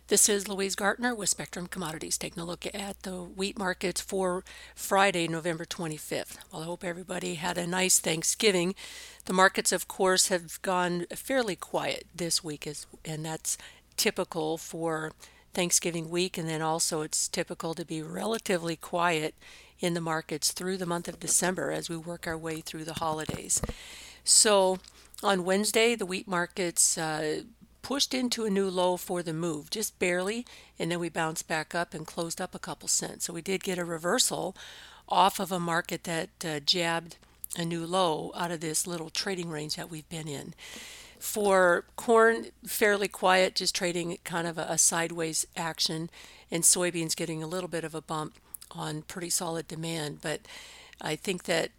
This is Louise Gartner with Spectrum Commodities, taking a look at the wheat markets for Friday, November 25th. Well, I hope everybody had a nice Thanksgiving. The markets, of course, have gone fairly quiet this week, and that's typical for Thanksgiving week, and then also it's typical to be relatively quiet in the markets through the month of December as we work our way through the holidays. So on Wednesday, the wheat markets pushed into a new low for the move, just barely, and then we bounced back up and closed up a couple cents. So we did get a reversal off of a market that jabbed a new low out of this little trading range that we've been in. For corn, fairly quiet, just trading kind of a sideways action, and soybeans getting a little bit of a bump on pretty solid demand. But I think that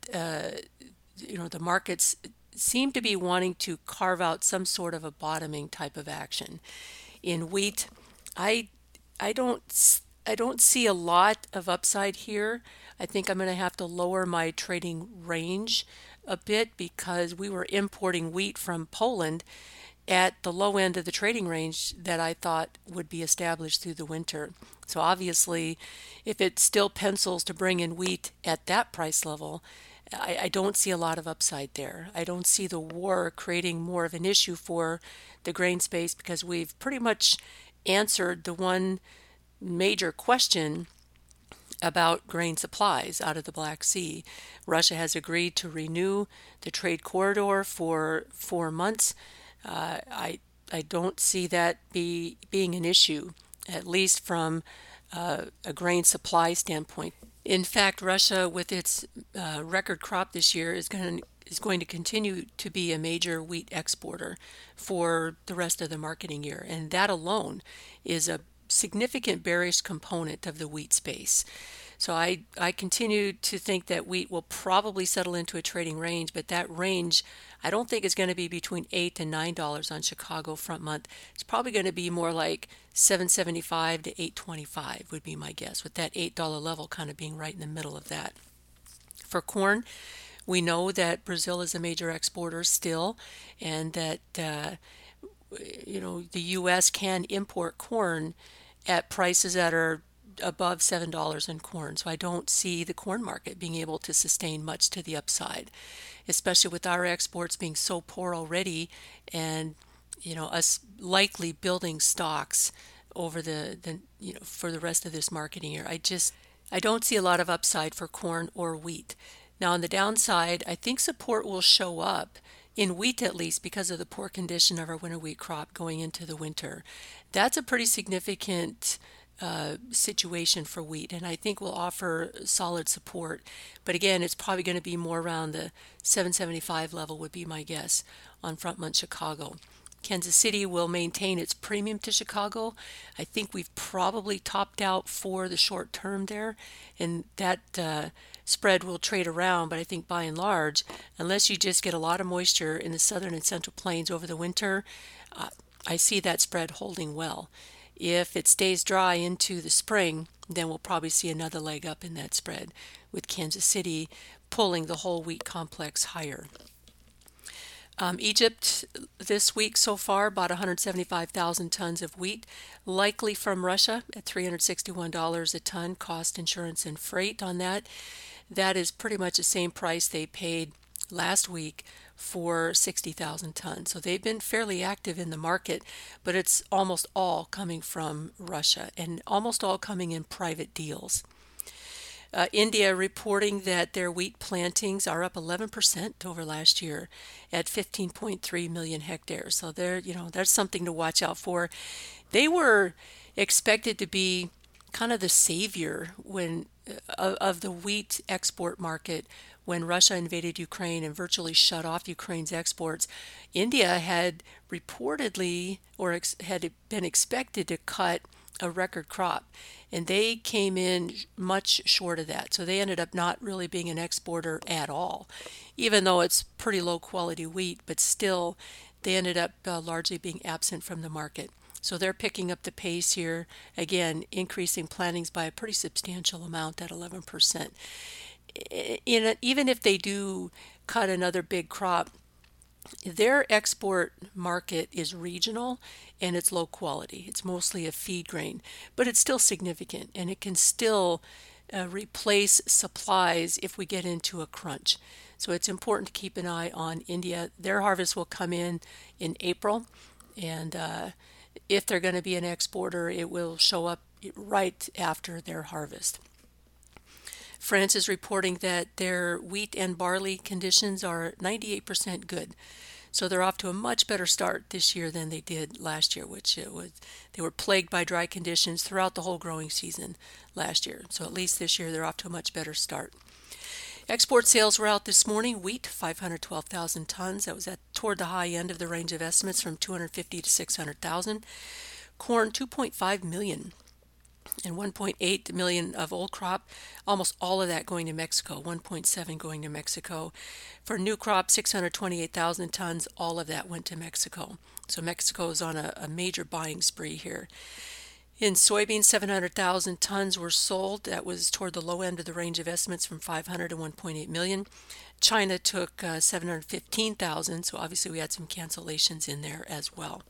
the markets seem to be wanting to carve out some sort of a bottoming type of action. In wheat, I I don't see a lot of upside here. I think I'm going to have to lower my trading range a bit because we were importing wheat from Poland at the low end of the trading range that I thought would be established through the winter. So obviously, if it still pencils to bring in wheat at that price level, I don't see a lot of upside there. I don't see the war creating more of an issue for the grain space because we've pretty much answered the one major question about grain supplies out of the Black Sea. Russia has agreed to renew the trade corridor for 4 months. I don't see that being an issue, at least from a grain supply standpoint. In fact, Russia, with its record crop this year, is going to continue to be a major wheat exporter for the rest of the marketing year, and that alone is a significant bearish component of the wheat space. So I continue to think that wheat will probably settle into a trading range, but that range I don't think is going to be between $8 and $9 on Chicago front month. It's probably going to be more like 7.75 to 8.25 would be my guess, with that $8 level kind of being right in the middle of that. For corn, we know that Brazil is a major exporter still, and that the U.S. can import corn at prices that are above $7 in corn. So I don't see the corn market being able to sustain much to the upside, especially with our exports being so poor already, and us likely building stocks over the for the rest of this marketing year. I don't see a lot of upside for corn or wheat. Now on the downside, I think support will show up in wheat, at least because of the poor condition of our winter wheat crop going into the winter. That's a pretty significant situation for wheat, and I think will offer solid support. But again, it's probably going to be more around the 775 level would be my guess on front month Chicago. Kansas City will maintain its premium to Chicago. I think we've probably topped out for the short term there, and that spread will trade around. But I think by and large, unless you just get a lot of moisture in the southern and central plains over the winter, I see that spread holding well. If it stays dry into the spring, then we'll probably see another leg up in that spread, with Kansas City pulling the whole wheat complex higher. Egypt this week so far bought 175,000 tons of wheat, likely from Russia at $361 a ton, cost, insurance, and freight on that. That is pretty much the same price they paid last week for 60,000 tons. So they've been fairly active in the market, but it's almost all coming from Russia and almost all coming in private deals. India reporting that their wheat plantings are up 11% over last year at 15.3 million hectares. So there's something to watch out for. They were expected to be kind of the savior of the wheat export market when Russia invaded Ukraine and virtually shut off Ukraine's exports. India had reportedly had been expected to cut a record crop, and they came in much short of that. So they ended up not really being an exporter at all, even though it's pretty low quality wheat, but still they ended up largely being absent from the market. So they're picking up the pace here, again, increasing plantings by a pretty substantial amount at 11%. Even if they do cut another big crop, Their export market is regional and it's low quality. It's mostly a feed grain, but it's still significant and it can still replace supplies if we get into a crunch. So it's important to keep an eye on India. Their harvest will come in April, and if they're going to be an exporter, it will show up right after their harvest. France is reporting that their wheat and barley conditions are 98% good. So they're off to a much better start this year than they did last year, which it was they were plagued by dry conditions throughout the whole growing season last year. So at least this year they're off to a much better start. Export sales were out this morning. Wheat, 512,000 tons. That was at toward the high end of the range of estimates from 250 to 600,000. Corn, 2.5 million and 1.8 million of old crop, almost all of that going to Mexico, 1.7 going to Mexico. For new crop, 628,000 tons, all of that went to Mexico. So Mexico is on a major buying spree here. In soybeans, 700,000 tons were sold. That was toward the low end of the range of estimates from 500 to 1.8 million. China took 715,000, so obviously we had some cancellations in there as well.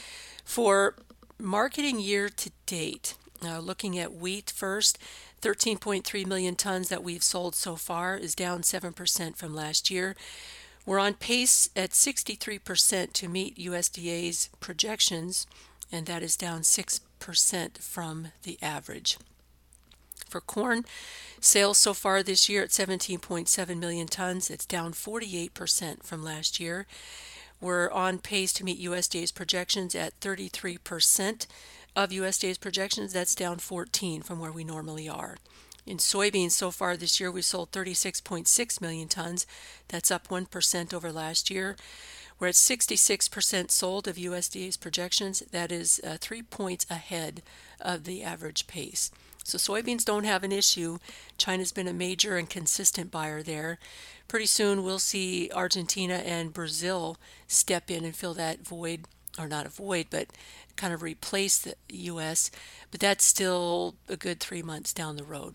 For marketing year to date, looking at wheat first, 13.3 million tons that we've sold so far is down 7% from last year. We're on pace at 63% to meet USDA's projections, and that is down 6% from the average. For corn, sales so far this year at 17.7 million tons, it's down 48% from last year. We're on pace to meet USDA's projections at 33% of USDA's projections. That's down 14 from where we normally are. In soybeans so far this year, we sold 36.6 million tons. That's up 1% over last year. We're at 66% sold of USDA's projections. That is 3 points ahead of the average pace. So soybeans don't have an issue. China's been a major and consistent buyer there. Pretty soon we'll see Argentina and Brazil step in and fill that void, or not a void, but kind of replace the U.S., but that's still a good 3 months down the road.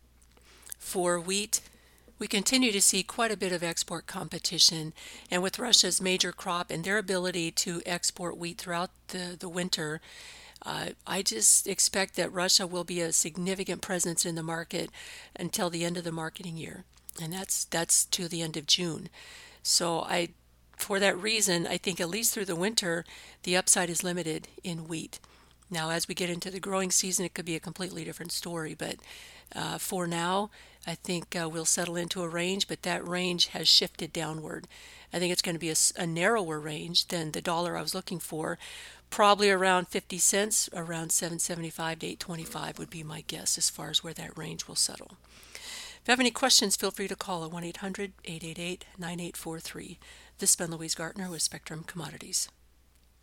For wheat, we continue to see quite a bit of export competition, and with Russia's major crop and their ability to export wheat throughout the winter, I just expect that Russia will be a significant presence in the market until the end of the marketing year, and that's to the end of June. So for that reason, I think at least through the winter, the upside is limited in wheat. Now, as we get into the growing season, it could be a completely different story, but for now, I think we'll settle into a range, but that range has shifted downward. I think it's going to be a narrower range than the dollar I was looking for. Probably around 50 cents, around 7.75 to 8.25 would be my guess as far as where that range will settle. If you have any questions, feel free to call at 1-800-888-9843. This has been Louise Gartner with Spectrum Commodities.